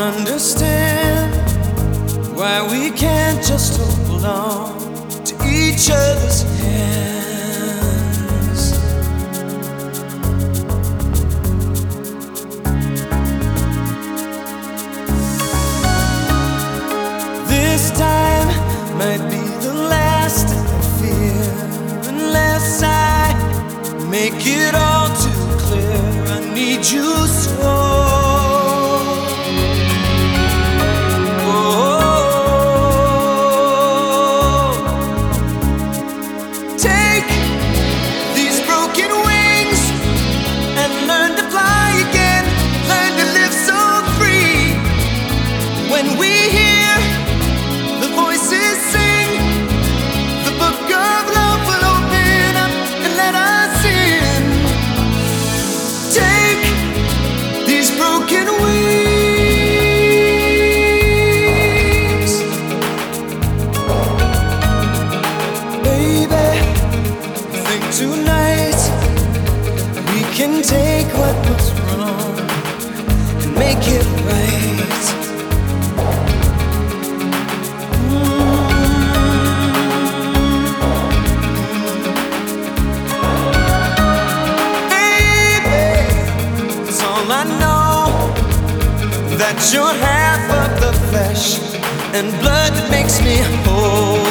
understand why we can't just hold on to each other's hands. This time might be the last I fear, unless I make it all too clear. I need you so. When we hear the voices sing, the book of love will open up and let us in. Take these broken wings, baby. I think tonight we can take what was wrong and make it right. I know that you're half of the flesh and blood that makes me whole.